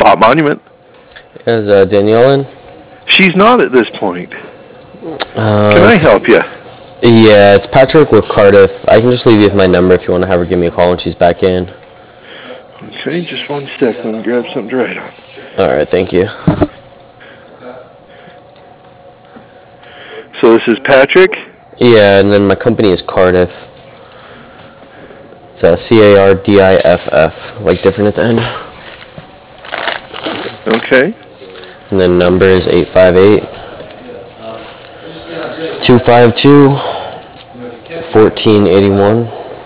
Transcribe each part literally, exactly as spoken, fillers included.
Top Monument. Is uh, Danielle in? She's not at this point. Uh, Can I help you? Yeah, it's Patrick with Cardiff. I can just leave you with my number if you want to have her give me a call when she's back in. Okay, just one sec. Let me grab something to write on. All right, thank you. So this is Patrick? Yeah, and then my company is Cardiff. It's uh, C A R D I F F, like different at the end. Okay. And then number is eight five eight, two five two, one four eight one.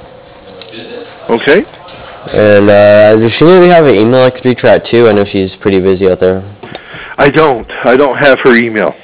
Okay. And uh, does she maybe have an email I could reach her at too? I know she's pretty busy out there. I don't. I don't have her email.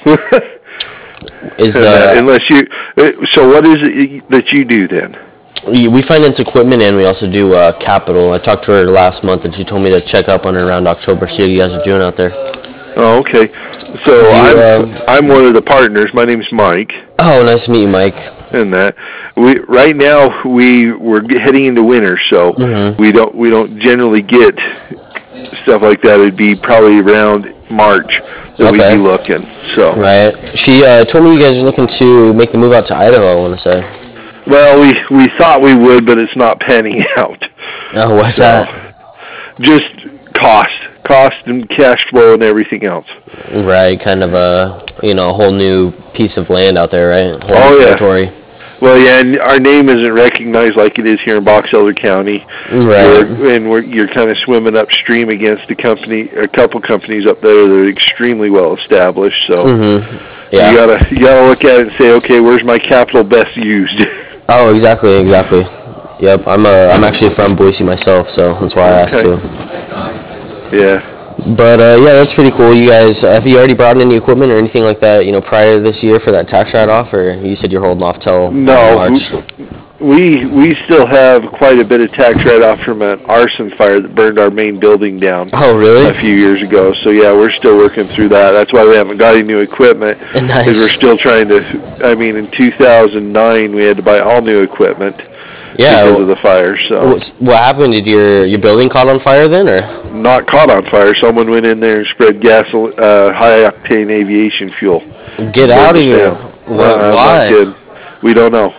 Is uh, uh, unless you. So what is it that you do then? we, we finance equipment and we also do uh, capital. I talked to her last month and she told me to check up on her around October, see what you guys are doing out there. Oh, okay. So you, I'm um, I'm one of the partners. My name's Mike. Oh, nice to meet you, Mike. And that we right now we we're heading into winter, so mm-hmm. we don't we don't generally get stuff like that. It'd be probably around March that Okay. we'd be looking. So right. She uh, told me you guys are looking to make the move out to Idaho. I want to say. Well, we we thought we would, but it's not panning out. Oh, what's so, that? Just cost, cost and cash flow and everything else. Right, kind of a you know a whole new piece of land out there, right? Whole oh new yeah. territory. Well, yeah, and our name isn't recognized like it is here in Box Elder County. Right. You're, and we're, you're kind of swimming upstream against a company, a couple companies up there that are extremely well established. So mm-hmm. yeah. you gotta you gotta look at it and say, okay, where's my capital best used? Oh, exactly, exactly. Yep, I'm uh, I'm actually from Boise myself, so that's why I asked okay. too. Yeah. But uh, yeah, that's pretty cool. You guys, uh, have you already brought in any equipment or anything like that, you know, prior to this year for that tax write-off, or you said you're holding off till no, March? We we still have quite a bit of tax write-off from an arson fire that burned our main building down. Oh, really? A few years ago. So yeah, we're still working through that. That's why we haven't got any new equipment. Nice. Because we're still trying to. I mean, in two thousand nine, we had to buy all new equipment. Yeah. Because of the fire. So. What happened? Did your your building caught on fire then, or? Not caught on fire. Someone went in there and spread gasoline, uh, high-octane aviation fuel. Get out of here! What, uh, why? We don't know.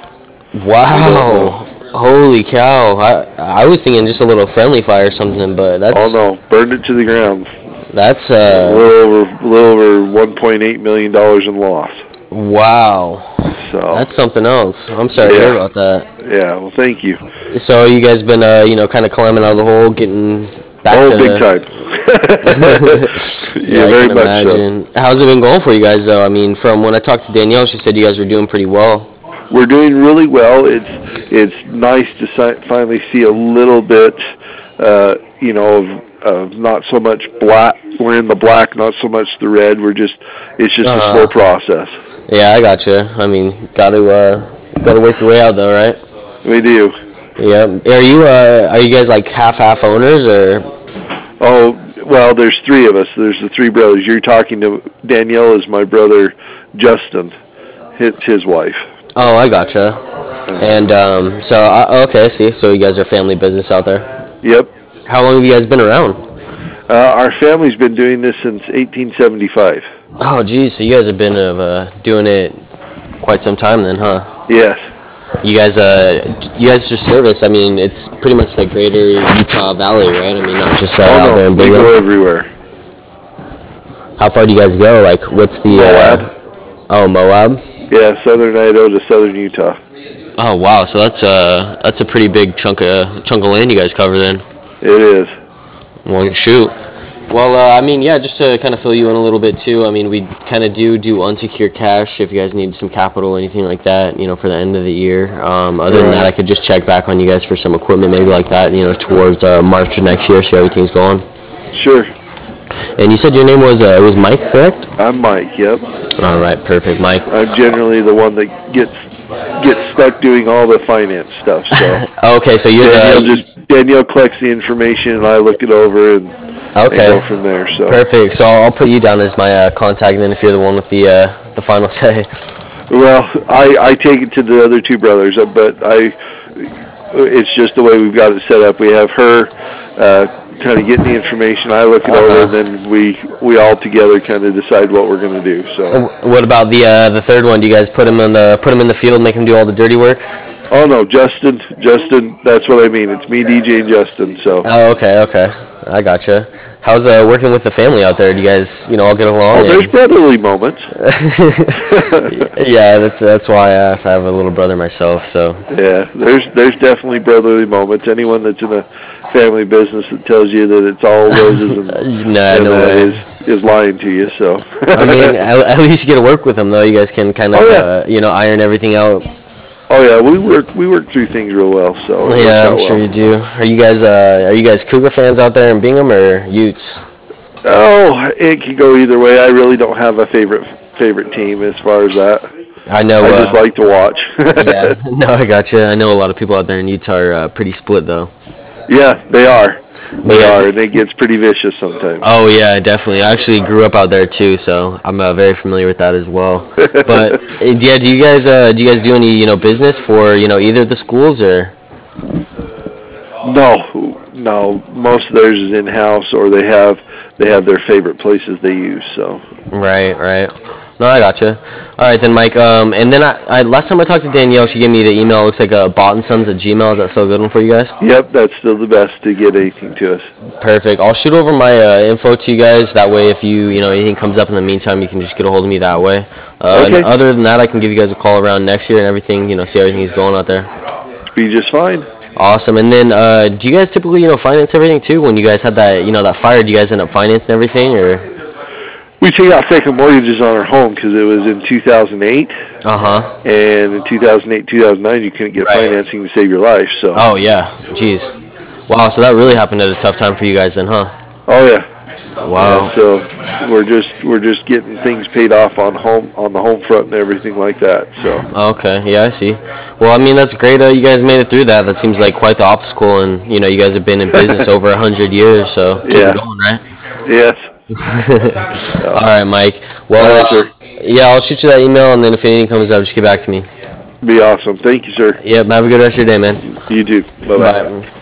Wow! Holy cow! I I was thinking just a little friendly fire or something, but that's. Oh no! Burned it to the ground. That's uh. A little over, a little over one point eight million dollars in loss. Wow. So. That's something else. I'm sorry yeah. to hear about that. Yeah. Well, thank you. So you guys been uh you know kind of climbing out of the hole, getting back oh, to. Oh, big time. yeah, yeah, I very can much imagine. so. How's it been going for you guys though? I mean, from when I talked to Danielle, she said you guys were doing pretty well. We're doing really well. It's it's nice to si- finally see a little bit, uh, you know, of, of not so much black. We're in the black, not so much the red. We're just it's just uh-huh. a slow process. Yeah, I gotcha. I mean, got to uh, got to work your way out though, right? We do. Yeah. Are you uh, are you guys like half half owners or? Oh well, there's three of us. There's the three brothers. You're talking to Danielle is my brother Justin. It's his wife. Oh, I gotcha. And um, so uh, okay, see, so you guys are family business out there. Yep. How long have you guys been around? Uh, our family's been doing this since eighteen seventy-five. Oh, geez, so you guys have been uh, doing it quite some time then, huh? Yes. You guys, uh, you guys just service. I mean, it's pretty much the greater Utah Valley, right? I mean, not just uh, oh, out no, there in Big Big go everywhere. How far do you guys go? Like, what's the Moab? Uh, oh, Moab. Yeah, southern Idaho to southern Utah. Oh wow, so that's a that's a pretty big chunk of chunk of land you guys cover then. It is. Well, shoot. Well, uh, I mean, yeah, just to kind of fill you in a little bit too. I mean, we kind of do do unsecured cash if you guys need some capital, anything like that, you know, for the end of the year. Um, other right. than that, I could just check back on you guys for some equipment, maybe like that, you know, towards uh, March of next year, see how everything's going. Sure. And you said your name was uh, it was Mike, correct? I'm Mike. Yep. All right, perfect, Mike. I'm generally the one that gets gets stuck doing all the finance stuff. So. Okay, so you're Danielle the just Danielle collects the information and I look it over and, okay. and go from there. So. Perfect. So I'll put you down as my uh, contact, and then if you're the one with the uh, the final say. Well, I, I take it to the other two brothers, but I it's just the way we've got it set up. We have her uh, kind of getting the information. I look it Uh-huh. over, and then we we all together kind of decide what we're going to do. So. Uh, What about the uh, the third one? Do you guys put him in the put him in the field, make him do all the dirty work? Oh no, Justin, Justin. That's what I mean. It's me, D J, and Justin. So. Oh, okay, okay, I gotcha. How's uh, working with the family out there? Do you guys, you know, all get along? Oh, there's and- brotherly moments. Yeah, that's that's why I asked. I have a little brother myself, so. Yeah, there's there's definitely brotherly moments. Anyone that's in a family business that tells you that it's all roses and, Nah, and no uh, way. is is lying to you. So. I mean, at, at least you get to work with them, though. You guys can kind of, Oh, yeah. uh, you know, iron everything out. Oh yeah, we work we work through things real well. So. it works Yeah, out I'm sure well. you do. Are you guys, uh, are you guys Cougar fans out there in Bingham or Utes? Oh, it could go either way. I really don't have a favorite favorite team as far as that. I know. I Uh, just like to watch. yeah, no, I gotcha. I know a lot of people out there in Utah are uh, pretty split, though. Yeah, they are. They Yeah. are, and it gets pretty vicious sometimes. Oh yeah, definitely. I actually grew up out there too, so I'm uh, very familiar with that as well. But uh, yeah, do you guys uh, do you guys do any you know business for you know either of the schools or? No, no. Most of theirs is in house, or they have they have their favorite places they use. So. Right, right. No, I gotcha. All right then, Mike. Um, and then I, I last time I talked to Danielle, she gave me the email. It looks like uh, Bought Sons at Gmail. Is that still a good one for you guys? Yep, that's still the best to get anything to us. Perfect. I'll shoot over my uh, info to you guys. That way, if you you know anything comes up in the meantime, you can just get a hold of me that way. Uh, Okay. And other than that, I can give you guys a call around next year and everything. You know, see how everything is going out there. Be just fine. Awesome. And then, uh, do you guys typically you know finance everything too? When you guys had that you know that fire, do you guys end up financing everything or? We take out second mortgages on our home because it was in two thousand eight, Uh huh. and in two thousand eight, two thousand nine, you couldn't get Right. financing to save your life. So. Oh yeah. Jeez. Wow. So that really happened at a tough time for you guys then, huh? Oh yeah. Wow. And so we're just we're just getting things paid off on home on the home front and everything like that. So. Okay, yeah, I see. Well, I mean, that's great. Uh, you guys made it through that. That seems like quite the obstacle, and you know, you guys have been in business over a hundred years, so keep Yeah. it going, right? Yes. All right, Mike. Well, All right, uh, sir. yeah, I'll shoot you that email, and then if anything comes up, just get back to me. Be awesome. Thank you, sir. Yep. Have a good rest of your day, man. You too. Bye bye. Bye.